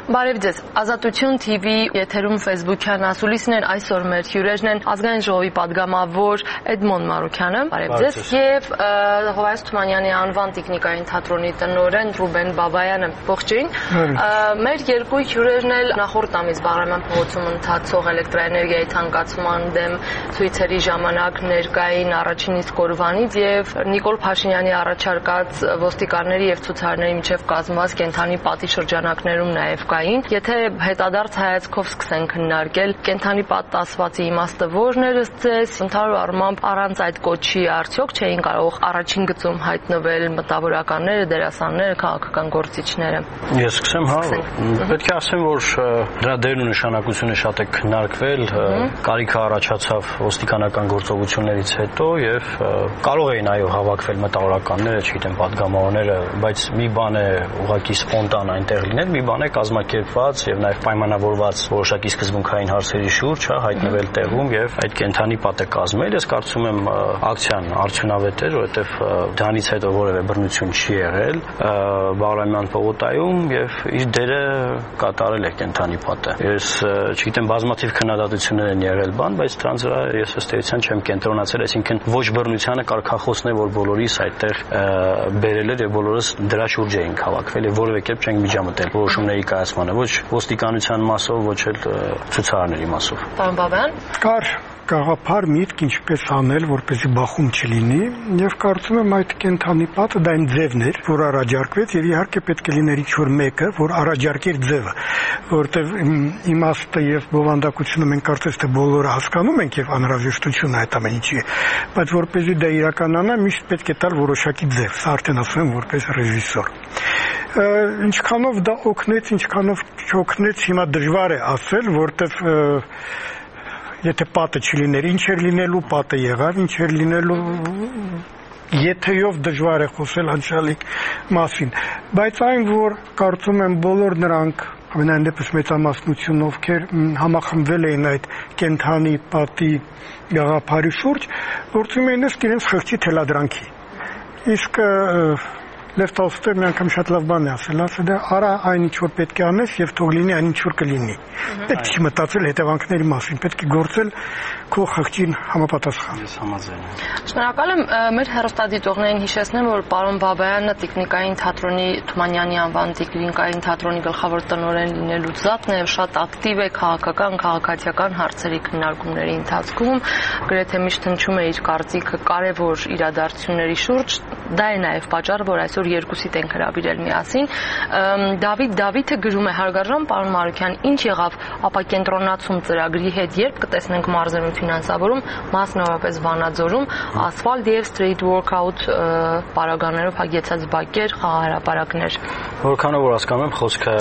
Բարև ձեզ, Ազատություն TV եթերում Facebook-յան ասուլիսն են, այսօր մեր հյուրերն են Ազգային ժողովի падգամավոր Էդմոն Մարուքյանը, բարև ձեզ, եւ Հովհաննես Թումանյանի անվան տեխնիկային թատրոնի տնօրեն Ռուբեն Բաբայանը, ողջույն։ Մեր երկու հյուրերն էլ նախորդ ամիս Բաղրամյան փողոցում ընթացող էլեկտրաէներգիայի թանկացման դեմ ցույցերի ժամանակ ներկային առաջին իսկ օրվանից եւ Նիկոլ Փաշինյանի առաջարկած ոստիկանների եւ ցուցարարների միջև կազմված կենթանի պատի շրջանակներում նաեւ կային։ Եթե հետադարձ հայացքով սկսենք քննարկել կենթանի պատ ասվածի իմաստը որն էր ըստ ձեզ, ընդհանուր առմամբ առանց այդ կոչի արդյոք չէին կարող առաջին գծում հայտնվել մտավորականները, դերասանները, քաղաքական գործիչները։ Ես սկսեմ, պետք է ասեմ, որ դրա դերն ու նշանակությունը շատ է քննարկվել, կարիքը առաջացավ ոստիկանական գործողություններից հետո եւ կարող էին այո հավաքվել մտավորականները, չգիտեմ, падգամավորները, բայց մի բան է ուղղակի սպոնտան այնտեղ լինել, մի բան է կազմակերպված եւ նաեւ պայմանավորված որոշակի սկզբունքային հարցերի շուրջ, հայտնվել տեղում եւ այդ կենթանի պատը կազմել։ Ես կարծում եմ ակցիան արդյունավետ էր, որովհետեւ դրանից հետո որևէ բռնություն չի եղել Բաղրամյան պողոտայում եւ իր դերը կատարել է կենթանի պատը։ Ես չգիտեմ, բազմաթիվ քննադատություններ են եղել բան, բայց դրանց վրա ես ըստ էության չեմ կենտրոնացել, այսինքն ոչ բռնությանը կարգախոսն է, որ բոլորիս այդտեղ բերել էր եւ բոլորս դրա շուրջ էինք հավաքվել եւ որևէ կերպ չենք միջամտել որոշումների կայացմանը, ոչ ոստիկանության մասով, ոչ էլ ցուցարարների մասով։ Պարոն Բաբայան, կար գաղափար միտք ինչպես անել, որպեսզի բախում չլինի, եւ կարծում եմ այդ կենթանի պատը դա այն ձևն էր, որ առաջարկվեց եւ իհարկե պետք է լիներ ինչ-որ մեկը, որ առաջարկեր ձևը, որտեւ իմաստը եւ բովանդակությունը մենք կարծես թե բոլորը հասկանում ենք եւ անհրաժեշտությունը այդ ամեն ինչի, բայց որպեսզի դա իրականանա, միշտ պետք է տալ որոշակի ձև, սա արդեն ասում եմ որպես ռեժիսոր։ Ինչքանով դա օգնեց, ինչքանով չօգնեց, հիմա դժվար է ասել, որտեվ եթե պատը չլիներ, ինչ էր լինելու, պատը եղավ, ինչ էր լինելու, եթեով դժվար է խոսել անցյալի մասին, բայց այն, որ կարծում եմ բոլոր նրանք, ամենայն դեպս մեծամասնություն, ովքեր համախմբվել էին այդ կենթանի պատի գաղափարի շուրջ, գործում էին ըստ իրենց խղճի թելադրանքի, իսկ Լև Տոլստոյն մի անգամ շատ լավ բան է ասել, ասել է արա այն ինչ որ պետք է անես եւ թող լինի այն ինչ որ կլինի։ Պետք է մտածել հետևանքների մասին, պետք է գործել քո խղճին համապատասխան։ Ես համաձայն եմ։ Շնորհակալ եմ, մեր հեռուստադիտողներին հիշեցնեմ, որ պարոն Բաբայանը տեխնիկային թատրոնի Թումանյանի անվան տեխնիկային թատրոնի գլխավոր տնօրեն լինելուց զատ նաեւ շատ ակտիվ է քաղաքական, քաղաքացիական հարցերի քննարկումների ընթացքում, գրեթե միշտ հնչում է իր կարծիքը կարևոր իրադարձությունների շուրջ, դա է նաեւ պատճառը, որ այսօր երկուսիդ ենք հրավիրել միասին։ Դավիթը գրում է հարգարժան պարոն Մարուքյան, ինչ եղավ ապակենտրոնացում ծրագրի հետ, երբ կտեսնենք մարզերում ֆինանսավորում, մասնավորապես Վանաձորում, ասֆալտ եւ street workout պարագաներով հագեցած բակեր, խաղահրապարակներ։ Որքանով որ հասկանում եմ, խոսքը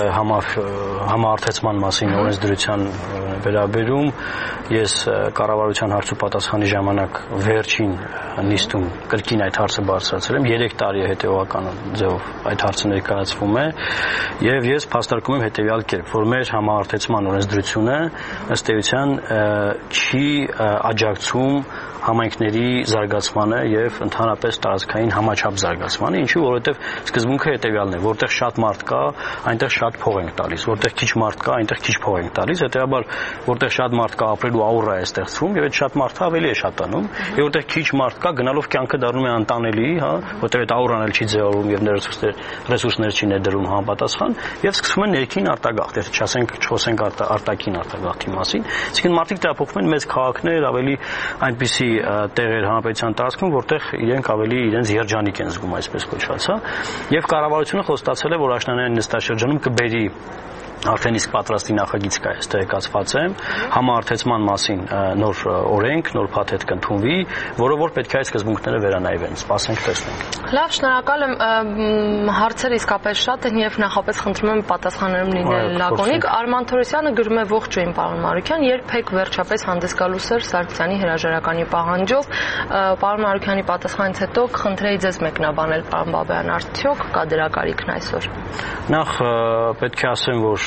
համարտեցման մասին օրենսդրության վերաբերում, ես կառավարության հարց ու պատասխանի ժամանակ վերջին նիստում կրկին այդ հարցը բարձրացրել եմ, 3 տարի է հետեւական ձևով այդ հարցը ներկայացվում է եւ ես փաստարկում եմ հետեւյալ կերպ, որ մեր համարտեցման օրենսդրությունը ըստ էության չի աջակցում համայնքների զարգացմանը եւ ընդհանրապես տարածքային համաչափ զարգացմանը, ինչու որովհետեւ սկզբունքը հետեւյալն է, որտեղ շատ մարդ կա, այնտեղ շատ փող ենք տալիս, որտեղ քիչ մարդ կա, այնտեղ քիչ փող ենք տալիս, հետեւաբար որտեղ շատ մարդ կա, ապրելու աուրա է ստեղծվում եւ այդ շատ մարդը ավելի է շատանում, եւ որտեղ քիչ մարդ կա, գնալով կյանքը դառնում է անտանելի, որտեղ այդ աուրան էլ չի ձևավորվում եւ ռեսուրսներ չի ներդրում համապատասխան եւ սկսվում է ներքին արտագաղթ, եթե չխոսենք արտաքին արտագաղթի մասին, այսինքն մարդիկ տեղափոխվում են մեծ քաղաքներ, ավելի այնպիսի տեղեր հանրապետության տարածքում, որտեղ իրենք ավելի իրենց երջանիկ են զգում, այսպես կոչված, եւ կառավարությունը խոստացել է, որ աշնանային նստաշրջանում կբերի արդեն իսկ պատրաստի նախագիծ կա, ես տեղեկացված եմ, համարտեցման մասին նոր օրենք, նոր փաթեթ կընդունվի, որով որ պետք է այդ սկզբունքները վերանայվեն, սպասենք տեսնենք։ Լավ, շնորհակալ եմ, հարցերը իսկապես շատ են եւ նախապես խնդրում եմ պատասխաններում լինել լակոնիկ։ Արման Թորոսյանը գրում է ողջույն պարոն Մարուքյան, երբեք վերջապես հանդես գալու Սերժ Սարգսյանի հրաժարականի պահանջով, պարոն Մարուքյանի պատասխանից հետո կխնդրեի ձեզ մեկնաբանել պարոն Բաբայան, արդյոք կա դրա կարիքն այսօր։ Նախ պետք է ասեմ, որ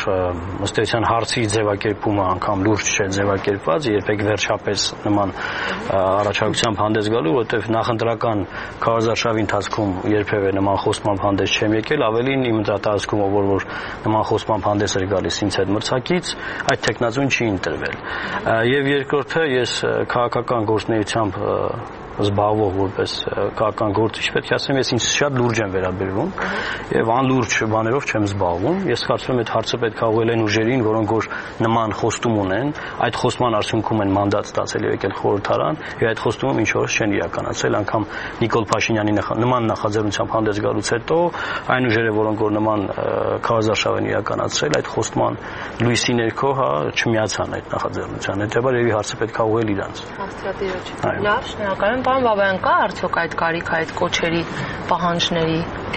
ըստ էության հարցի ձևակերպումը անգամ լուրջ չէ ձևակերպված, երբեք վերջապես նման առաջարկությամբ հանդես գալու, որովհետև նախընտրական քարոզարշավի ընթացքում երբևէ նման խոսմամբ հանդես չեմ եկել, ավելին իմ ընտրատարածքում որ նման խոսմամբ հանդես էր գալիս ինձ հետ մրցակից, այդ տեխնազուն չի ընտրվել։ Եվ երկրորդը ես քաղաքական գործունեությամբ զբաղվող որպես քաղաքական գործիչ պետք է ասեմ, ես ինձ շատ լուրջ եմ վերաբերվում եւ անլուրջ բաներով չեմ զբաղվում։ Ես կարծում եմ այդ հարցը պետք է ուղղել այն ուժերին, որոնք որ նման խոստում ունեն, այդ խոստման արդյունքում են մանդատ ստացել եւ եկել խորհրդարան եւ այդ խոստումը ինչ որ չեն իրականացրել, անգամ Նիկոլ Փաշինյանի նման նախաձեռնությամբ հանդես գալուց հետո այն ուժերը, որոնք որ նման քարոզարշավ են իրականացրել, այդ խոստման լույսի ներքո չմիացան այդ նախաձեռնության։ Հետեւաբար եւ հարցը պետք է ուղղել իրանց։ Աստվածիրոջ։ Լավ, շնորհակալ եմ։ Պարոն Բաբայան, կա արդյոք այդ կարիքը այդ կոչերի պահանջների։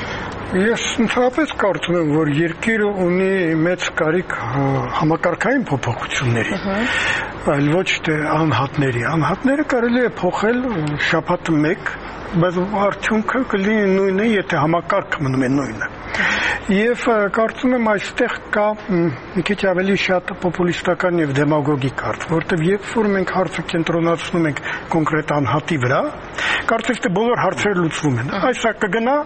Ես ընդհանրապես կարծում եմ, որ երկիրը ունի մեծ կարիք համակարգային փոփոխությունների, այլ ոչ թե անհատների։ Անհատները կարելի է փոխել շաբաթը մեկ, բայց արդյունքը կլինի նույնը, եթե համակարգը մնում է նույնը։ Եվ կարծում եմ այստեղ կա մի քիչ ավելի շատ պոպուլիստական եւ դեմագոգիկ հարց, որտեղ երբ որ մենք հարցը կենտրոնացնում ենք կոնկրետ անհատի վրա, կարծես թե բոլոր հարցերը լուծվում են։ Այսա կգնա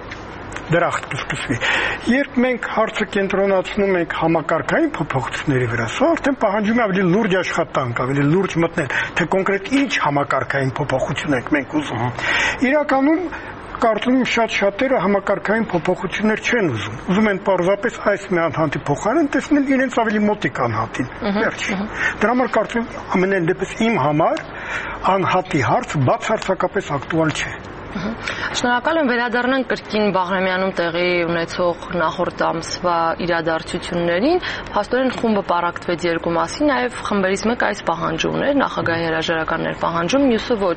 դրախտ կսկսվի։ Երբ մենք հարցը կենտրոնացնում ենք համակարգային փոփոխությունների վրա, սա արդեն պահանջում է ավելի լուրջ աշխատանք, ավելի լուրջ մտնել, թե կոնկրետ ինչ համակարգային փոփոխություն ենք մենք ուզում։ Իրականում կարծում եմ շատ-շատերը համակարգային փոփոխություններ չեն ուզում։ Ուզում են պարզապես այս մի անհատի փոխարեն տեսնել իրենց ավելի մոտիկ անհատին։ Վերջին։ Դրա համար կարծում եմ ամենայն դեպս իմ համար անհատի հարցը բացարձակապես ակտուալ չէ։ Շնորհակալ եմ, վերադառնանք կրկին Բաղրամյանում տեղի ունեցող նախորդ ամսվա իրադարձություններին։ Փաստորեն խումբը պառակտվեց երկու մասի, նաև խմբերից մեկը այս պահանջը ուներ, նախագահի հրաժարականն էր պահանջում, մյուսը ոչ։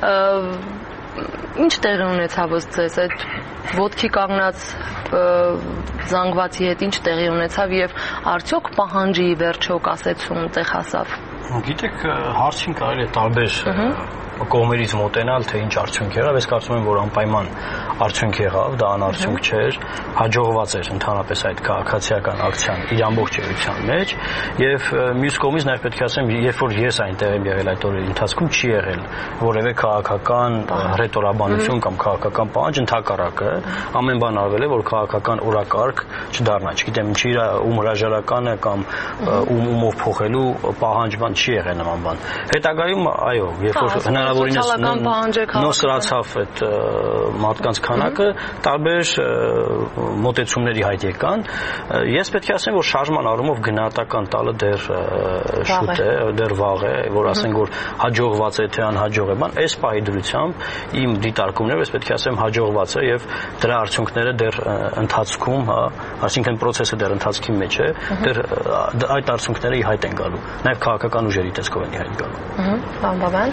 Ինչ տեղի ունեցավ ըստ ձեզ այդ ոտքի կանգնած զանգվածի հետ ինչ տեղի ունեցավ եւ արդյոք պահանջի վերջո կասեցում տեղ հասավ։ Գիտեք, հարցին կարելի է տարբեր կողմերից մոտենալ, թե ինչ արդյունք եղավ, ես կարծում եմ, որ անպայման արդյունք եղավ, դա անարդյունք չէր, հաջողված էր ընդհանրապես այդ քաղաքացիական ակցիան իր ամբողջ էության մեջ, եւ մյուս կողմից նաեւ պետք է ասեմ, երբ որ ես այնտեղ եմ եղել այդ օրերի ընթացքում, չի եղել որևէ քաղաքական ռետորաբանություն կամ քաղաքական պահանջ, ընդհակառակը ամեն բան արվել է, որ քաղաքական օրակարգ չդառնա, չգիտեմ ինչի ում հրաժարականը կամ ումով փոխելու պահանջման չի եղել նման բան։ Հետագայում այո, երբ որ հնարավորինս նոսրացավ այդ մարդկանց քանակը, տարբեր մոտեցումների հայտ եկան։ Ես պետք է ասեմ, որ շարժման առումով գնահատական տալը դեռ շուտ է, դեռ վաղ է, որ ասենք, որ հաջողված է, թե անհաջող է, բան, այս պահի դրությամբ իմ դիտարկումներով ես պետք է ասեմ հաջողված է եւ դրա արդյունքները դեռ ընթացքում, այսինքն process-ը դեռ ընթացքի մեջ է, դեռ այդ արդյունքները ի հայտ են գալու։ Նաեւ քաղաքական ուժերի տեսքով են ի հայտ գալու։ Պարոն Բաբայան։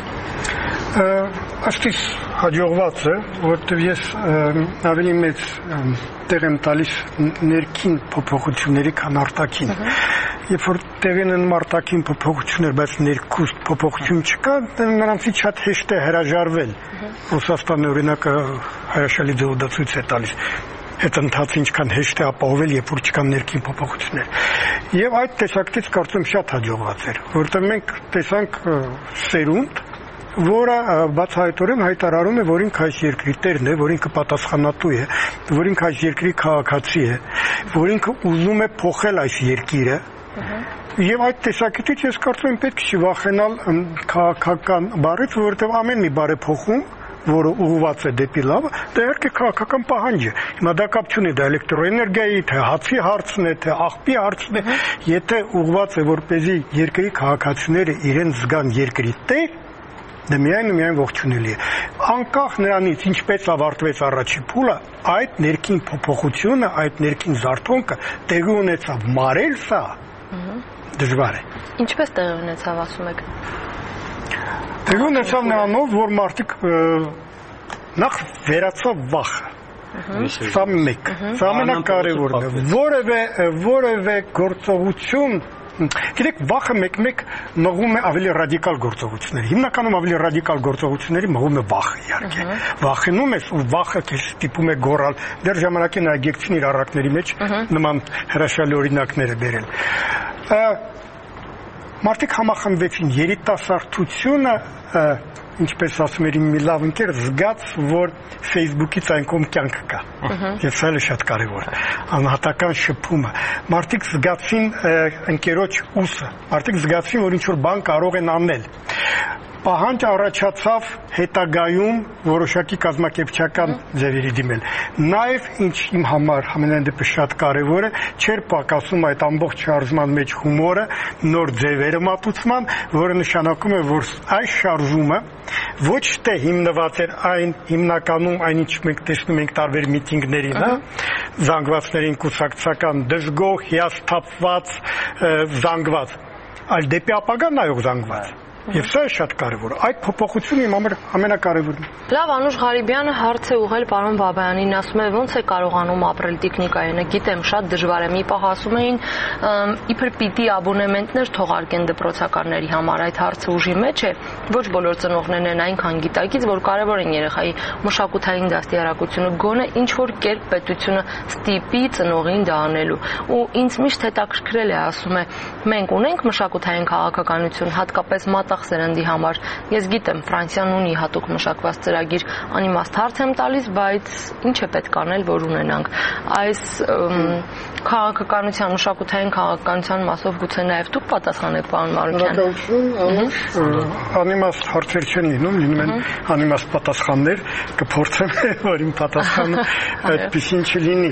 Աստից հաջողված է, որտեղ ես ավելի մեծ տեղ եմ տալիս ներքին փոփոխությունների, քան արտաքին։ Երբ որ տեղին են արտաքին փոփոխություններ, բայց ներքուստ փոփոխություն չկա, նրանցից շատ հեշտ է հրաժարվել։ Ռուսաստանի օրինակը հրաշալի ձևադարձույց է տալիս։ Այդ ընթացը ինչքան հեշտ է ապահովել, երբ որ չկան ներքին փոփոխություններ։ Եվ այդ տեսակետից կարծում եմ շատ հաջողված էր, որտեղ մենք տեսանք սերունդ, որը բացահայտորեն հայտարարում է, որ ինքը այս երկրի տերն է, որ ինքը պատասխանատու է, որ ինքը այս երկրի քաղաքացի է, որ ինքը ուզում է փոխել այս երկիրը։ Եվ այդ տեսակետից ես կարծում եմ պետք չի վախենալ քաղաքական բառից, որովհետև ամեն մի բարեփոխում, որը ուղղված է դեպի լավը, դա իհարկե քաղաքական պահանջ է։ Հիմա դա կապ չունի, դա էլեկտրոէներգիայի, թե հացի հարցն է, թե աղբի հարցն է, եթե ուղղված է, որպեսզի երկրի քաղաքացիները իրենց զգան երկրի տեր, դա միայն ողջունելի է։ Անկախ նրանից ինչպես ավարտվեց առաջի փուլը, այդ ներքին փոփոխությունը, այդ ներքին զարթոնքը տեղի ունեցավ, մարել սա դժվար է։ Ինչպես տեղի ունեցավ, ասում եք։ Տեղի ունեցավ նրանով, որ մարդիկ նախ վերացավ վախը։ Սա մեկ, սա ամենակարևորն է։ Որևէ գործողություն Գիտեք, վախը մեկ-մեկ մղում է ավելի ռադիկալ գործողությունների։ Հիմնականում ավելի ռադիկալ գործողությունների մղում է վախը, իհարկե։ Վախենում ես ու վախը քեզ ստիպում է գոռալ։ Դեռ ժամանակին այգեկցին իր առակների մեջ նման հրաշալի օրինակներ է բերել։ Մարդիկ համախմբվեցին, երիտասարդությունը, ինչպես ասում էր իմ մի լավ ընկեր, զգաց, որ Facebook-ից այն կողմ կյանք կա։ Եվ սա էլ է շատ կարևոր։ Անհատական շփումը։ Մարդիկ զգացին ընկերոջ ուսը։ Մարդիկ զգացին, որ ինչ-որ բան կարող են անել։ Պահանջ առաջացավ հետագայում որոշակի կազմակերպչական ձևերի դիմել։ Նաև ինչ իմ համար ամենայն դեպս շատ կարևոր է, չէր պակասում այդ ամբողջ շարժման մեջ հումորը, նոր ձևերը մատուցման, որը նշանակում է, որ այս շարժումը ոչ թե հիմնված էր այն հիմնականում այն ինչ մենք տեսնում ենք տարբեր միտինգներին, զանգվածներին կուսակցական դժգոհ, հիասթափված, զանգված, այլ դեպի ապագա նայող զանգված։ Եվ սա է շատ կարևոր։ Այդ փոփոխությունը իմ համար ամենակարևորն է։ Լավ, Անուշ Ղարիբյանը հարց է ուղղել պարոն Բաբայանին, ասում է ոնց է կարողանում ապրել տեխնիկայինը, գիտեմ, շատ դժվար է։ Մի պահ ասում էին, իբր պիտի աբոնեմենտներ թողարկեն դպրոցականների համար, այդ հարցը ուժի մեջ է։ Ոչ բոլոր ծնողներն են այնքան գիտակից, որ կարևոր են երեխայի մշակութային դաստիարակությունը, գոնե ինչ որ կերպ պետությունը ստիպի ծնողին դա անելու։ Ու ինձ միշտ հետաքրքրել է, ասում է, մենք ունենք մշակութային քաղաքականություն, հատկապես սերնդի համար։ Ես գիտեմ, Ֆրանսիան ունի հատուկ մշակված ծրագիր, անիմաստ հարց եմ տալիս, բայց ինչ է պետք անել, որ ունենանք։ Այս քաղաքականության, մշակութային քաղաքականության մասով գուցե նաև դուք պատասխանեք, պարոն Մարուկյան։ Անիմաստ հարցեր չեն լինում են անիմաստ պատասխաններ, կփորձեմ, որ իմ պատասխանը այդպեսին չլինի։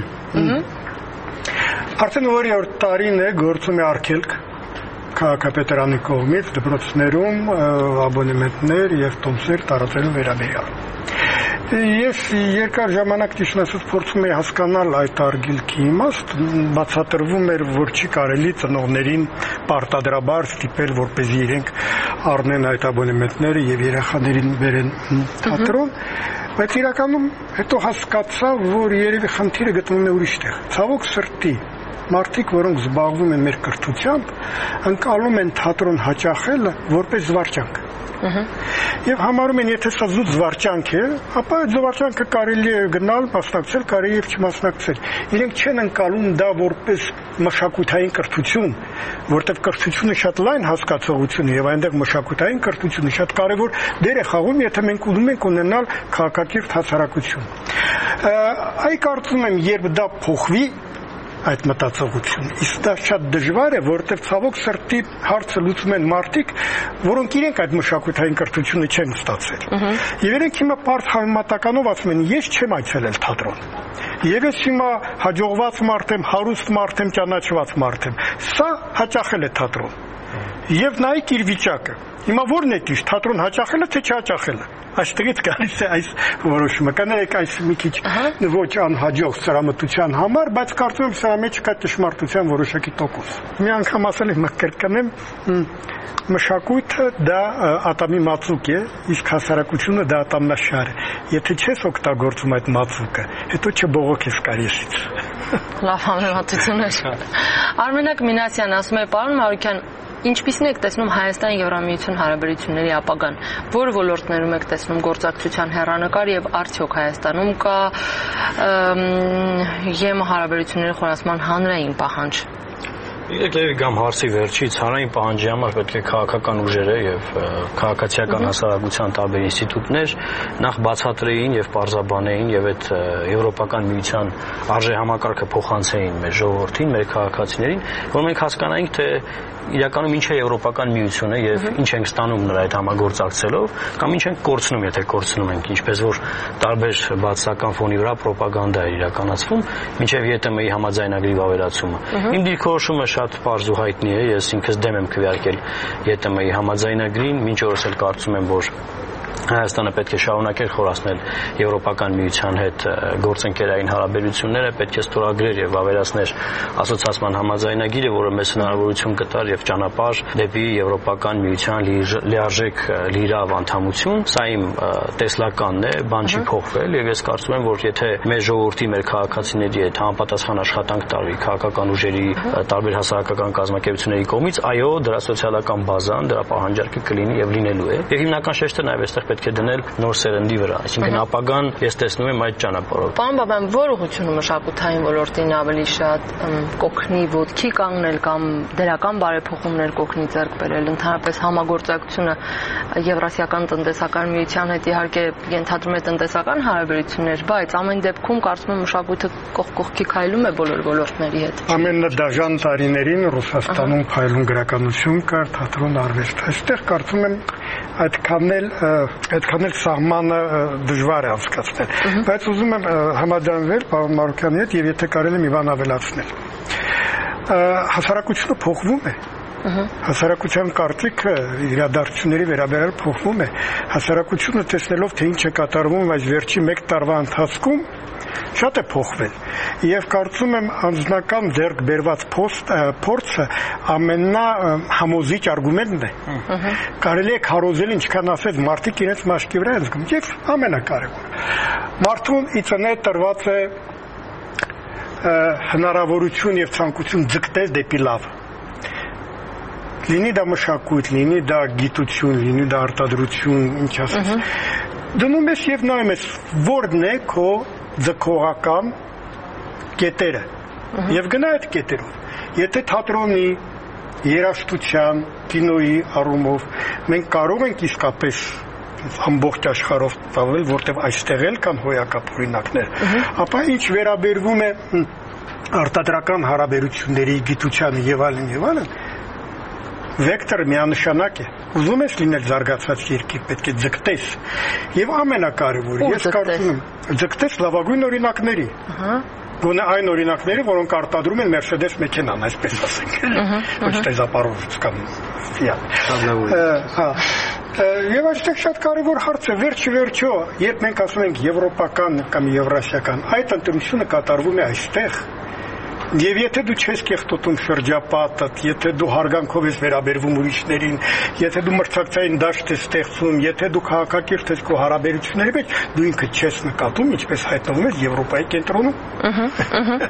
Արդեն որի տարին է գործում է արգելք քաղաքապետարանի կողմից դպրոցներում աբոնեմենտներ եւ տոմսեր տարածելու վերաբերյալ։ Ես երկար ժամանակ ճիշտ ասած փորձում եի հասկանալ այդ արգելքի իմաստ, բացատրվում էր, որ չի կարելի ծնողներին պարտադրաբար ստիպել, որպեսզի իրենք առնեն այդ աբոնեմենտները եւ երեխաներին բերեն թատրոն, բայց իրականում հետո հասկացա, որ երևի խնդիրը գտնվում է ուրիշտեղ։ Ցավոք սրտի մարդիկ, որոնք զբաղվում են մեր կրթությամբ, ընկալում են թատրոն հաճախելը որպես զվարճանք։ Եվ համարում են, եթե սա զուտ զվարճանք է, ապա այդ զվարճանքը կարելի է գնալ, մասնակցել, կարելի է չմասնակցել։ Իրենք չեն ընկալում դա որպես մշակութային կրթություն, որտեղ կրթությունը շատ լայն հասկացողություն է եւ այնտեղ մշակութային կրթությունը շատ կարեւոր դեր է խաղում, եթե մենք ուզում ենք ունենալ քաղաքակիրթ հասարակություն։ Այ կարծում եմ, երբ դա փոխվի, այդ մտածողությունը։ Իսկ դա շատ դժվար է, որովհետև ցավոք սրտի հարցը լուծում են մարդիկ, որոնք իրենք այդ մշակութային կրթությունը չեն ստացել։ Եվ իրենք հիմա բարդ համեմատականով ասում են, ես չեմ այցելել թատրոն։ Եվ ես հիմա հաջողված մարդ եմ, հարուստ մարդ եմ, ճանաչված մարդ եմ։ Սա հաճախել է թատրոն։ Եվ նայեք իր վիճակը։ Հիմա ո՞րն է ճիշտ, թատրոն հաճախելը թե չհաճախելը։ Այստեղից գալիս է այս որոշումը։ Կներեք, այս մի քիչ ոչ անհաջող սրամտության համար, բայց կարծում եմ սրա մեջ կա ճշմարտության որոշակի տոկոս։ Մի անգամ ասել եմ, կրկնեմ, մշակույթը դա ատամի մածուկ է, իսկ հասարակությունը դա ատամնաշար է։ Եթե չես օգտագործում այդ մածուկը, հետո չբողոքես կարիեսից։ Լավ համեմատություն է։ Արմենակ Մինասյան ասում է, պարոն Մարուկյան, ինչպիսին եք տեսնում Հայաստան-Եվրամիություն հարաբերությունների ապագան, որ ոլորտներում եք տեսնում գործակցության հեռանկար եւ արդյոք Հայաստանում կա ԵՄ հարաբերությունների խորացման հանրային պահանջ։ Երբ գամ հարցի վերջից, հանրային պահանջի համար պետք է քաղաքական ուժերը եւ քաղաքացիական հասարակության տարբեր ինստիտուտներ նախ բացատրեին եւ պարզաբանեին եւ այդ եվրոպական միության արժեհամակարգը փոխանցեին մեր ժողովրդին, մեր քաղաքացիներին, որ մենք հասկանայինք, թե իրականում ինչ է եվրոպական միությունը եւ ինչ ենք ստանում նրա այդ համագործակցելով կամ ինչ ենք կորցնում, եթե կորցնում ենք, ինչպես որ տարբեր բացական ֆոնի վրա ռոպագանդա է իրականացվում, մինչեւ ԵՏՄ-ի համաձայնագրի վավերացումը։ Իմ դիրքորոշումը շատ պարզ ու հայտնի է, ես ինքս դեմ եմ քվեարկել ԵՏՄ-ի համաձայնագրին, մինչ օրս էլ կարծում եմ, որ Հայաստանը պետք է շարունակեր խորացնել Եվրոպական միության հետ գործընկերային հարաբերությունները, պետք է ստորագրեր եւ ավելացներ ասոցիացիան համաձայնագիրը, որը մեզ հնարավորություն կտար եւ ճանապարհ դեպի Եվրոպական միության լիարժեք լիիրավ անդամություն։ Սա իմ տեսլականն է, բան չի փոխվել եւ ես կարծում եմ, որ եթե մեր ժողովրդի, մեր քաղաքացիների հետ համապատասխան աշխատանք տարվի քաղաքական ուժերի, տարբեր հասարակական կազմակերպությունների կողմից, այո, դրա սոցիալական բազան, դրա պահանջարկը կլինի եւ լինելու է։ Եվ հիմնական շեշտը նաեւ այստեղ պետք է դնել նոր սերնդի վրա, այսինքն ապագան ես տեսնում եմ այդ ճանապարհով։ Պարոն Բաբայան, որ ուղղությունը մշակութային ոլորտին ավելի շատ կօգնի ոտքի կանգնել կամ դրական բարեփոխումներ կօգնի ձեռք բերել, ընդհանրապես համագործակցությունը Եվրասիական տնտեսական միության հետ իհարկե ենթադրում է տնտեսական հարաբերություններ, բայց ամեն դեպքում կարծում եմ մշակույթը կողք կողքի քայլում է բոլոր ոլորտների հետ։ Ամենադաժան տարիներին Ռուսաստանում քայլուն գրականություն կար, թատրոն, արվեստ։ Այստեղ կարծում եմ այդքան էլ սահմանը դժվար է անցկացնել, բայց ուզում եմ համաձայնվել պարոն Մարուկյանի հետ եւ եթե կարելի է մի բան ավելացնել։ Հասարակությունը փոխվում է։ Հասարակության կարծիքը իրադարձությունների վերաբերյալ փոխվում է։ Հասարակությունը տեսնելով թե ինչ է կատարվում այս վերջի 1 տարվա ընթացքում շատ է փոխվել եւ կարծում եմ անձնական ձեռք բերված փորձը ամենահամոզիչ արգումենտն է։ Կարելի է քարոզել ինչքան ասած մարդիկ իրենց մաշկի վրա են զգում եւ ամենակարևորը մարդուն իցնե տրված է հնարավորություն եւ ցանկություն ձգտել դեպի լավ։ Լինի դա մշակույթ, լինի դա գիտություն, լինի դա արտադրություն, ինչ ասես։ Դնում ես եւ նայում ես որն է քո ձգողական կետերը եւ գնա այդ կետերով։ Եթե թատրոնի, երաժշտության, կինոյի առումով մենք կարող ենք իսկապես ամբողջ աշխարհով տավել, որտեղ այստեղ էլ կան հոյակապ օրինակներ, ապա ինչ վերաբերվում է արտադրական հարաբերությունների, գիտության եւ այլն, վեկտորը միանշանակ է։ Ուզում ես լինել զարգացած երկիր, պետք է ձգտես։ Եվ ամենակարևորը, ես կարծում եմ, ձգտես լավագույն օրինակների։ Գոնե այն օրինակները, որոնք արտադրում են Mercedes մեքենան, այսպես ասենք։ Ոչ թե Zaporozhye կամ Fiat։ Եվ այստեղ շատ կարևոր հարց է, վերջո, երբ մենք ասում ենք եվրոպական կամ եվրասիական, այդ ընտրությունը կատարվում է այստեղ։ Եվ եթե դու չես կեղտոտում շրջապատդ, եթե դու հարգանքով ես վերաբերվում ուրիշներին, եթե դու մրցակցային դաշտ ես ստեղծում, եթե դու քաղաքակիրթ ես քո հարաբերությունների մեջ, դու ինքդ չես նկատում, ինչպես հայտնվում ես Եվրոպայի կենտրոնում։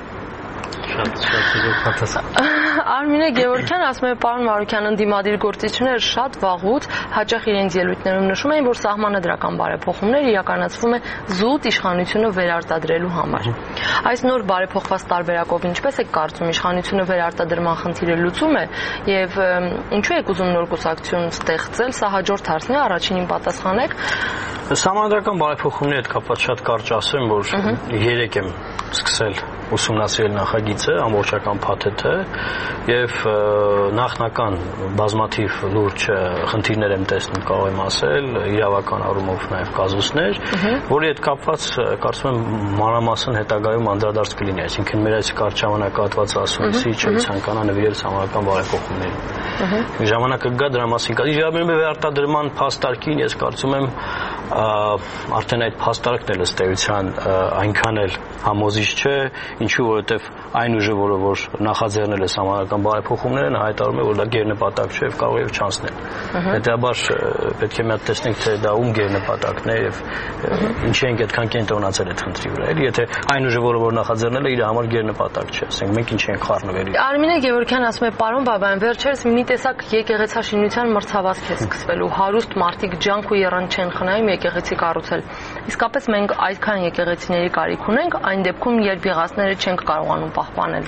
Արմինե Գևորգյան ասում է պարոն Մարուկյան, ընդդիմադիր գործիչները շատ վաղուց հաճախ իրենց ելույթներում նշում էին, որ սահմանադրական բարեփոխումներ իրականացվում է զուտ իշխանությունը վերարտադրելու համար։ Այս նոր բարեփոխված տարբերակով ինչպես եք կարծում, իշխանությունը վերարտադրման խնդիրը լուծում է եւ ինչու եք ուզում նոր կուսակցություն ստեղծել, սա հաջորդ հարցն է, առաջինին պատասխանեք։ Սահմանադրական բարեփոխումների հետ կապված շատ կարճ ասեմ, որ 3 եմ սկսել ուսումնասիրել նախագիծը, ամբողջական փաթեթը եւ նախնական բազմաթիվ լուրջ խնդիրներ եմ տեսնում, կարող եմ ասել, իրավական առումով նաեւ կազուսներ, որի հետ կապված կարծում եմ մանրամասն հետագայում անդրադարձ կլինի, այսինքն մեր այս կարճ ժամանակահատվածը ասումնիսի չի ցանկանա նվիրել սահմանադրական բարեփոխումներին։ Ժամանակը գա դրա մասին կա։ Իժաբերում է վերարտադրման փաստարկին, ես կարծում եմ արդեն այդ փաստարկն էլ ըստ էության այնքան էլ համոզիչ չէ, ինչու որովհետև այն ուժը, որ նախաձեռնել է սահմանադրական բարեփոխումները, հայտարարում է, որ դա գերնպատակ չէ եւ կարող է չանցնել։ Հետեւաբար պետք է մի հատ տեսնենք, թե դա ում գերնպատակն է եւ ինչի ենք այդքան կենտրոնացել այդ խնդրի վրա։ Էլի եթե այն ուժը, որ նախաձեռնել է, իր համար գերնպատակ չէ, ասենք մենք ինչ ենք խառնվել։ Արմինե Գևորգյան ասում է, պարոն Բաբայան, վերջերս մի տեսակ եկեղեցաշինության մրցավազք է սկսվելու, հարուստ մարդիկ ջանք ու եռան չեն խնայում եկեղեցի կառուցել։ Իսկապես մենք այդքան եկեղեցիների կարիք ունենք, այն դեպքում երբ եղածները չենք կարողանում պահպանել։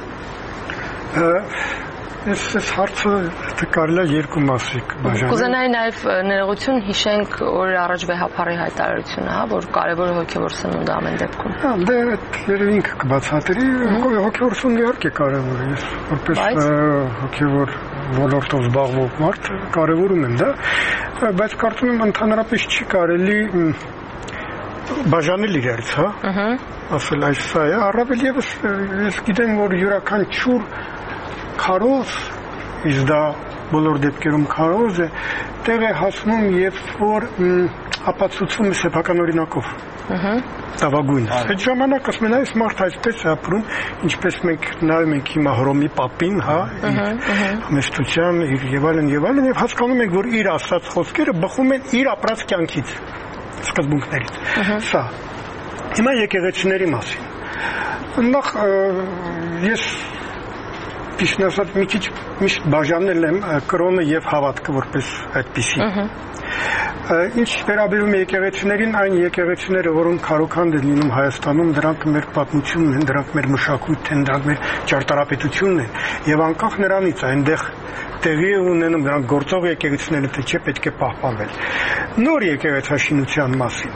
Այս հարցը կարելի է երկու մասի բաժանել։ Կուզենայի նաև ներողություն հիշենք օր առաջ վեհապարի հայտարարությունը, որ կարևոր հոգևոր սնունդ ամեն դեպքում։ Դե երևի ինքը կբացատրի, հոգևոր սնունդը իհարկե կարևոր է, ես որպես հոգևոր ոլորտով զբաղվող մարդ կարևորում եմ դա, բայց կարծում եմ ընդհանրապես չի կարելի բաժանել իրարից, հա։ Ասել այս սա է, առավել եւս ես գիտեմ, որ յուրաքանչյուր քարոզ իս դա բոլոր դեպքերում քարոզ է, տեղ է հասնում եւ որ ապացուցվում է սեփական օրինակով։ Տավագույնս։ Այդ ժամանակ ասում են այս մարդը այսպես է ապրում, ինչպես մենք նայում ենք հիմա Հռոմի պապին, հա, ամեստության եւ այլն եւ հասկանում ենք, որ իր ասած խոսքերը բխում են իր ապրած կյանքից, սկզբունքներից։ Սա։ Հիմա եկեղեցիների մասին։ Նախ ես ճիշտ ասած մի քիչ միշտ բաժանել եմ կրոնը եւ հավատքը որպես այդպիսի։ Ինչ վերաբերում է եկեղեցիներին, այն եկեղեցիները, որոնք քարոքանդ են լինում Հայաստանում, դրանք մեր պատմությունն են, դրանք մեր մշակույթն են, դրանք մեր ճարտարապետությունն են, եւ անկախ նրանից այնտեղ տեղի ունենում դրանք գործող եկեղեցիները, թե չէ պետք է պահպանվել։ Նոր եկեղեցաշինության մասին։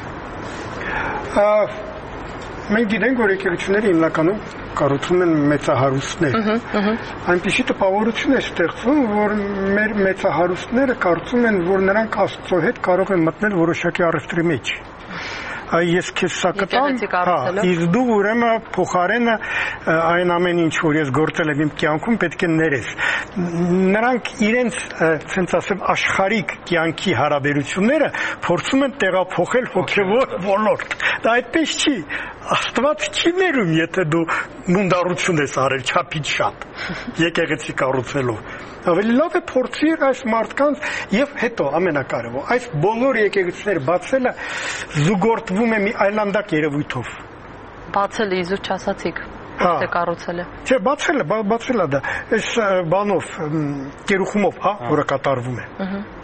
Մենք գիտենք, որ եկեղեցիները հիմնականում կառուցում են մեծահարուստներ։ Այնպիսի տպավորություն է ստեղծվում, որ մեր մեծահարուստները կարծում են, որ նրանք Աստծո հետ կարող են մտնել որոշակի առևտրի մեջ։ Ես քեզ սա կտամ, իսկ դու ուրեմն փոխարենը այն ամեն ինչ, որ ես գործել եմ իմ կյանքում, պետք է ներես։ Նրանք իրենց, ցենց ասեմ, աշխարհիկ կյանքի հարաբերությունները փորձում են տեղափոխել հոգևոր ոլորտ։ Դա այդպես չի։ Աստված չի ներում, եթե դու մունդարություն ես արել չափից շատ, եկեղեցի կառուցելով։ Ավելի լավ է փորձիր այս մարդկանց եւ հետո ամենակարևոր այս բոլոր եկեղեցիները բացելը զուգորդվում է մի այլանդակ երևույթով։ Բացելը իզուր չասացիք, թե կառուցելը։ Չէ, բացելը դա այս բանով կերուխումով, հա, որը կատարվում է։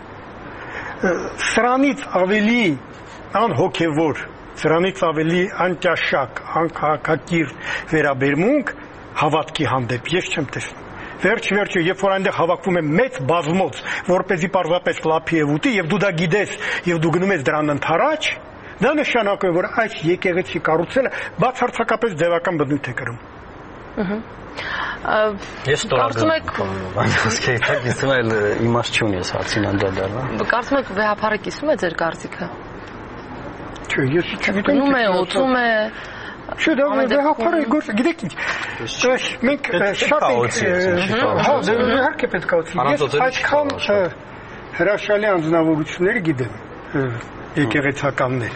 Սրանից ավելի անհոգևոր, սրանից ավելի անճաշակ, անքաղաքակիրթ վերաբերմունք հավատքի հանդեպ ես չեմ տեսնում։ Վերջ-վերջը, երբ որ այնտեղ հավաքվում է մեծ բազմոց, որպեսզի պարզապես լափի եւ ուտի, եւ դու դա գիտես, եւ դու գնում ես դրան ընթരാճ, դա նշանակում է, որ այս եկեղեցի կառուցելը բացարձակապես ձևական բնույթ է կրում։ Ես կարծում եք, կիսում էլ իմաստ չունի ես հարցին անդրադառնալ։ Կարծում եք վեհապարը կիսում է ձեր կարծիքը։ Չէ, ես չգիտեմ։ Գնում է, օծում է։ Չէ, դա վեհապարը գործ, գիտեք ինչ։ Մենք շատ ենք, հա, իհարկե պետք է օծի։ Ես այդքան հրաշալի անձնավորություններ գիտեմ, եկեղեցականներ։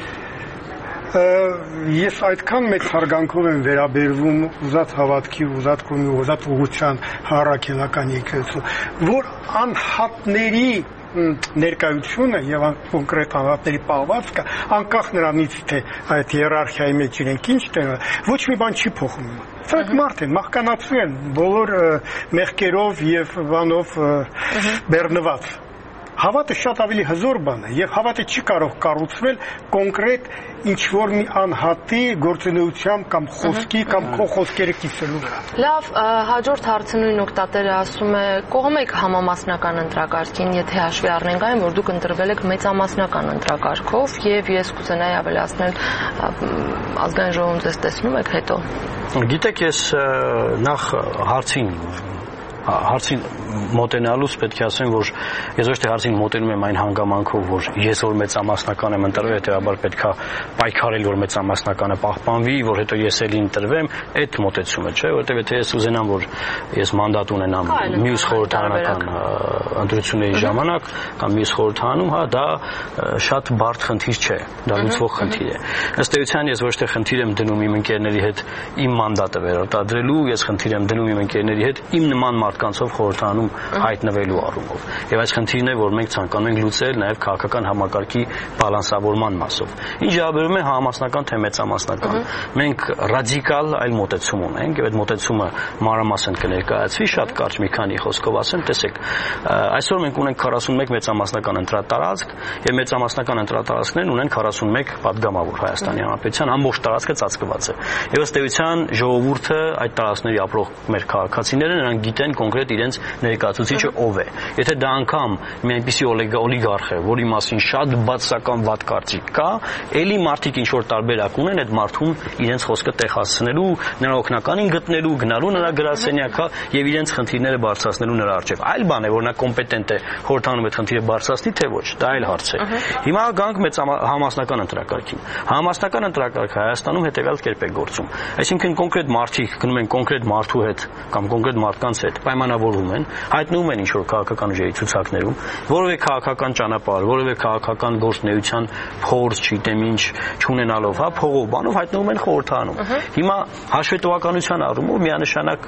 Ես այդքան մեծ հարգանքով եմ վերաբերվում ուզած հավատքի, ուզած կողմի, ուզած ուղղության առաքելական եկեղեցու, որ անհատների ներկայությունը եւ կոնկրետ անհատների պահվածքը անկախ նրանից թե այդ հիերարխիայի մեջ իրենք ինչ տեղ ոչ մի բան չի փոխում։ Սրանք մարդ են, մահկանացու են, բոլոր մեղքերով եւ բանով բեռնված։ Հավատը շատ ավելի հզոր բան է եւ հավատը չի կարող կառուցվել կոնկրետ ինչ-որ մի անհատի գործունեությամբ կամ խոսքի կամ քո խոսքերը կիսելու վրա։ Լավ, հաջորդ հարցը նույն օգտատերը ասում է, կողմ եք համամասնական ընտրակարգին, եթե հաշվի առնենք այն, որ դուք ընտրվել եք մեծամասնական ընտրակարգով եւ ես կուզենայի ավելացնել ազգային ժողովում ձեզ տեսնում եք հետո։ Գիտեք, ես նախ հարցին մոտենալուց պետք է ասեմ, որ ես ոչ թե հարցին մոտենում եմ այն հանգամանքով, որ ես որ մեծամասնական եմ ընտրվել, հետեւաբար պետք է պայքարել, որ մեծամասնականը պահպանվի, որ հետո ես էլի ընտրվեմ, այդ մոտեցումը չէ, որովհետև եթե ես ուզենամ, որ ես մանդատ ունենամ մյուս խորհրդարանական ընտրությունների ժամանակ կամ մյուս խորհրդարանում, հա, դա շատ բարդ խնդիր չէ, դա լուծվող խնդիր է։ Ըստ էության ես ոչ թե խնդիր եմ դնում իմ ընկերների հետ իմ մանդատը վերարտադրելու, ես խնդիր եմ դնում իմ ընկերների հետ իմ նման մարդկանցով խորհրդարանում հայտնվելու առումով։ Եվ այս խնդիրն է, որ մենք ցանկանում ենք լուծել նաև քաղաքական համակարգի բալանսավորման մասով։ Ինչ վերաբերում է համամասնական թե մեծամասնական, մենք ռադիկալ այլ մոտեցում ունենք, եւ այդ մոտեցումը մանրամասն կներկայացվի, շատ կարճ մի քանի խոսքով ասեմ, տեսեք, այսօր մենք ունենք 41 մեծամասնական ընտրատարածք, եւ մեծամասնական ընտրատարածքներն ունեն 41 падգամավոր Հայաստանի Հանրապետության ամբողջ տարածքը ծածկված է։ Եվ ըստ էության ժողովուրդը այդ տարածքների ապրող մեր քաղաքացիները նրանք գիտեն կոնկրետ իրենց ներկայացուցիչը ով է։ Եթե դա անգամ մի այնպիսի օլիգարխ է, որի մասին շատ բացասական վատ կարծիք կա, ելի մարդիկ ինչ որ տարբերակ ունեն այդ մարդուն իրենց խոսքը տեղ հասցնելու, նրա օգնականին գտնելու, գնալու նրա գրասենյակը եւ իրենց խնդիրները բարձրացնելու նրա առջեւ։ Այլ բան է, որ նա կոմպետենտ է խորհրդանում այդ խնդիրը բարձրացնի, թե ոչ, դա այլ հարց է։ Հիմա գանք մեծ համամասնական ընտրակարգին։ Համամասնական ընտրակարգը Հայաստանում հետեւյալ կերպ է գործում։ Այսինքն կոնկրետ մարդիկ գնում են կոնկրետ մարդու հետ կամ կոնկրետ մարդկանց հետ, պայմանավորվում են, հայտնվում են ինչ-որ քաղաքական ուժերի ցուցակներում, որևէ քաղաքական ճանապարհ, որևէ քաղաքական գործունեության փորձ, չգիտեմ ինչ, չունենալով, հա, փողով, բանով հայտնվում են խորհրդանում։ Հիմա հաշվետվականության առումով միանշանակ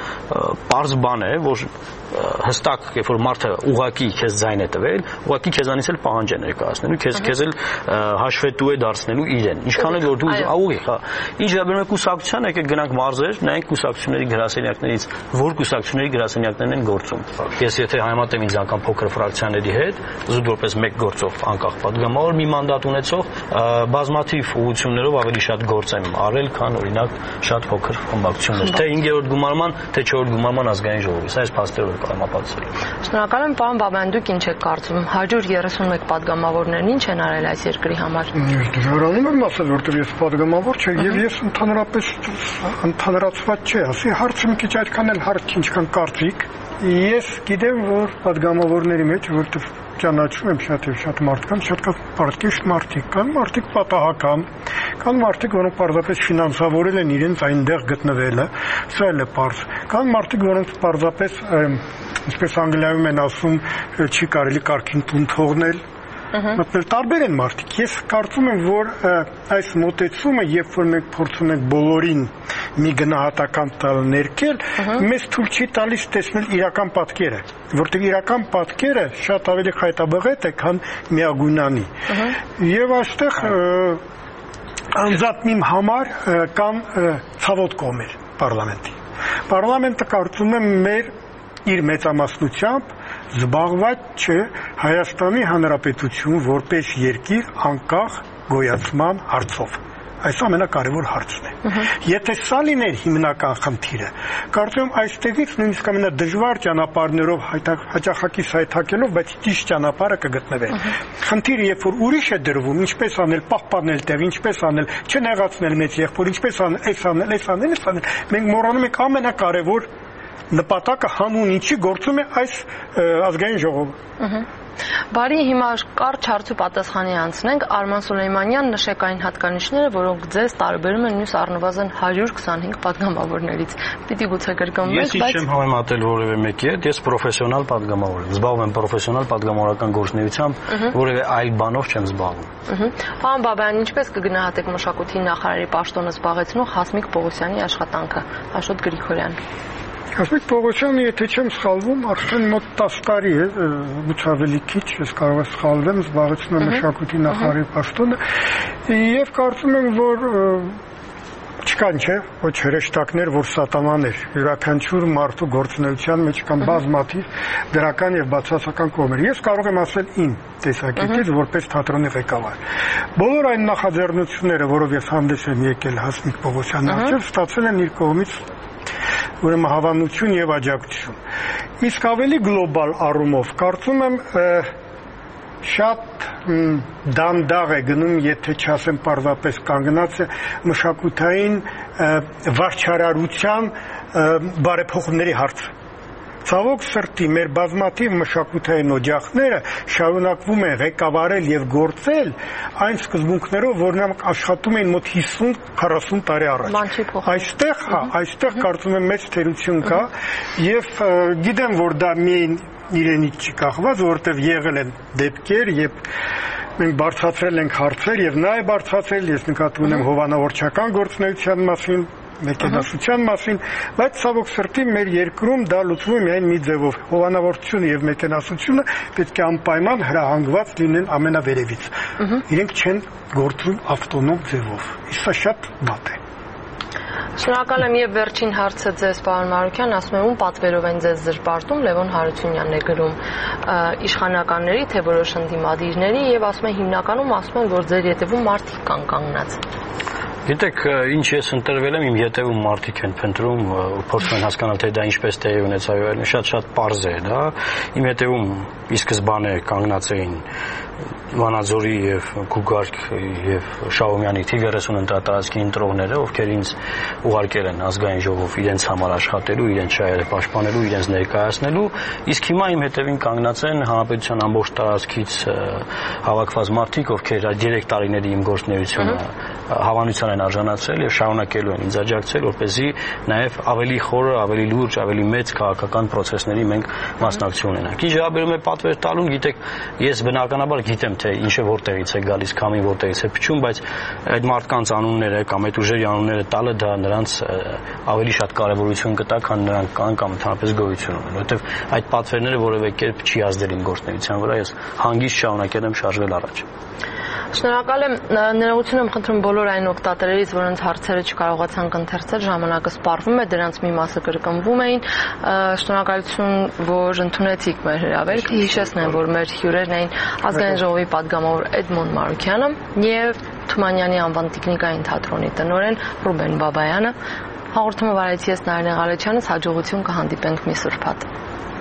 պարզ բան է, որ հստակ, երբ որ մարդը ուղակի քեզ ձայն է տվել, ուղակի քեզանից էլ պահանջ է ներկայացնելու, քեզ էլ հաշվետու է դարձնելու իրեն։ Ինչքան էլ որ դու ուղի, հա, ինչ վերաբերում է կուսակցության, եկեք գնանք մարզեր, նայենք կուսակցությունների գրասենյակներից, որ կուսակցությունների գրասենյակներն են գործում։ Ես եթե համեմատեմ ինձ անգամ փոքր ֆրակցիաների հետ, զուտ որպես մեկ գործող անկախ падգամավոր մի մանդատ ունեցող, բազմաթիվ ուղղություններով ավելի շատ գործ եմ արել, քան օրինակ շատ փոքր խմբակցություններ, թե 5-րդ գումարման, թե 4-րդ գումարման ազգային ժողովի։ Այս փաստերով կարող եմ ապացուցել։ Շնորհակալ եմ, պարոն Բաբայան, դուք ինչ եք կարծում, 131 падգամավորներն ինչ են արել այս երկրի համար։ Դժվարանում եմ ասել, որտեղ ես падգամավոր չեմ եւ ես ընդհանրապես ընդհանրացված չի, ասի հարցը մի քիչ այդքան էլ հարց չի, ինչքան կարծիք։ Ես գիտեմ, որ падգամավորների մեջ, որտեղ ճանաչում եմ շատ եւ շատ մարդկանց, շատ պարտիվ մարդիկ կան, մարդիկ պատահական, կան մարդիկ, որոնք պարզապես ֆինանսավորել են իրենց այնտեղ գտնվելը, սա էլ է պարզ։ Կան մարդիկ, որոնք պարզապես, ինչպես անգլիայում են ասում, չի կարելի կարգին տուն թողնել։ Մտնել տարբեր են մարդիկ։ Ես կարծում եմ, որ այս մոտեցումը, երբ որ մենք փորձում ենք բոլորին մի գնահատական տալ ներկել, մեզ թույլ չի տալիս տեսնել իրական պատկերը, որտեղ իրական պատկերը շատ ավելի խայտաբղետ է, քան միագունանի։ Եվ այստեղ անձամբ իմ համար կան ցավոտ կողմեր պարլամենտի։ Պարլամենտը կարծում եմ իր մեծամասնությամբ զբաղված չէ Հայաստանի Հանրապետություն որպես երկիր անկախ գոյացման հարցով։ Այս ամենակարևոր հարցն է։ Եթե սա լիներ հիմնական խնդիրը, կարծում եմ այստեղից նույնիսկ ամենադժվար ճանապարհներով հաճախակի սայթակելով, բայց ճիշտ ճանապարհը կգտնվեր։ Խնդիրը, երբ որ ուրիշ է դրվում, ինչպես անել, պահպանել տեղ, ինչպես անել, չնեղացնել մեծ եղբոր, ինչպես անել, այս անել, մենք մոռանում ենք ամենակարևոր նպատակը հանուն ինչի գործում է այս ազգային ժողովը։ Բարի, հիմա կարճ հարց ու պատասխանի անցնենք։ Արման Սուլեյմանյան, նշեք այն հատկանիշները, որոնք ձեզ տարբերում են մյուս առնվազն 125 падգամավորներից։ Պիտի գուցե կրկնվեք, բայց ես չեմ համեմատել որևէ մեկի հետ, ես պրոֆեսիոնալ падգամավոր եմ։ Զբաղվում եմ պրոֆեսիոնալ падգամավորական գործունեությամբ, որևէ այլ բանով չեմ զբաղվում։ Պարոն Բաբայան, ինչպես կգնահատեք մշակույթի նախարարի պաշտոնը զբաղեցնող Հասմիկ Պողոսյանի աշխատանքը։ Աշոտ Գրիգորյան։ Հասմիկ Պողոսյանը, եթե չեմ սխալվում, արդեն մոտ 10 տարի է, գուցե ավելի քիչ, ես կարող եմ սխալվեմ, զբաղեցնում է մշակույթի նախարարի պաշտոնը, եւ կարծում եմ, որ չկան, չէ, ոչ հրեշտակներ, որ սատանաներ, յուրաքանչյուր մարդու գործունեության մեջ կան բազմաթիվ դրական եւ բացասական կողմեր։ Ես կարող եմ ասել իմ տեսակետից, որպես թատրոնի ղեկավար։ Բոլոր այն նախաձեռնությունները, որով ես հանդես եմ եկել Հասմիկ Պողոսյանի առջև, ստացել են իր կողմից ուրեմն հավանություն եւ աջակցություն։ Իսկ ավելի գլոբալ առումով կարծում եմ շատ դանդաղ է գնում, եթե չասեմ պարզապես կանգնած է մշակութային վարչարարության բարեփոխումների հարցը։ Ցավոք սրտի մեր բազմաթիվ մշակութային օջախները շարունակվում են ղեկավարել եւ գործել այն սկզբունքներով, որոնք աշխատում էին մոտ 50-40 տարի առաջ։ Այստեղ կարծում եմ մեծ թերություն կա եւ գիտեմ, որ դա միայն իրենից չի կախված, որովհետեւ եղել են դեպքեր եւ մենք բարձրացրել ենք հարցեր եւ նա է բարձրացրել, ես նկատի ունեմ հովանավորչական գործունեության մասին, մեկենասության մասին, բայց ցավոք սրտի մեր երկրում դա լուծվում է միայն մի ձևով։ Հովանավորությունը եւ մեկենասությունը պետք է անպայման հրահանգված լինեն ամենավերևից։ Իրենք չեն գործում ավտոնոմ ձևով։ Իսկ սա շատ վատ է։ Շնորհակալ եմ եւ վերջին հարցը ձեզ, պարոն Մարուկյան, ասում եմ, ում պատվերով են ձեզ զրպարտում, Լևոն Հարությունյանն է գրում, իշխանականների, թե որոշ ընդդիմադիրների եւ ասում են հիմնականում ասում են, որ ձեր ետևում մարդիկ կան կանգնած։ Գիտեք, ինչ ես ընտրվել եմ, իմ ետևում մարդիկ են փնտրում, փորձում են հասկանալ, թե դա ինչպես տեղի ունեցավ, շատ պարզ է դա։ Իմ ետևում ի սկզբանե կանգնած էին Վանաձորի եւ Գուգարք եւ Շահումյանի Թիվերեսուն ընտրատարածքի ընտրողները, ովքեր ինձ ուղարկել են ազգային ժողով իրենց համար աշխատելու, իրենց շահերը պաշտպանելու, իրենց ներկայացնելու, իսկ հիմա իմ հետևին կանգնած են հանրապետության ամբողջ տարածքից հավաքված մարդիկ, ովքեր այդ 3 տարիների իմ գործունեությունը հավանության են արժանացրել եւ շարունակելու են ինձ աջակցել, որպեսզի նաեւ ավելի խորը, ավելի լուրջ, ավելի մեծ քաղաքական process-ների մենք մասնակցություն ունենանք։ Ինչ վերաբերում է պատվեր տալուն, գիտեք, ես բնականաբար գիտեմ, թե ինչը որտեղից է գալիս, քամին որտեղից է փչում, բայց այդ մարդկանց անունները կամ այդ ուժերի անունները տալը դա նրանց ավելի շատ կարևորություն կտա, քան նրանք կան կամ ընդհանրապես գոյություն ունեն, որովհետեւ այդ պատվերները որևէ կերպ չի ազդել իմ գործունեության վրա, ես հանգիստ շարունակել եմ շարժվել առաջ։ Շնորհակալ եմ, ներողություն եմ խնդրում բոլոր այն օգտատերերից, որոնց հարցերը չկարողացանք ընթերցել, ժամանակը սպառվում է, դրանց մի մասը կրկնվում էին։ Շնորհակալություն, որ ընդունեցիք մեր հրավերքը։ Հիշեցնեմ, որ մեր հյուրերն էին ազգային ժողովի падգամավոր Էդմոն Մարուքյանը եւ Թումանյանի անվան տեխնիկային թատրոնի տնօրեն Ռուբեն Բաբայանը։ Հաղորդումը վարեցի ես Նարինե Ղալեչյանը, հաջողություն կհանդիպենք մի սուրբաթ։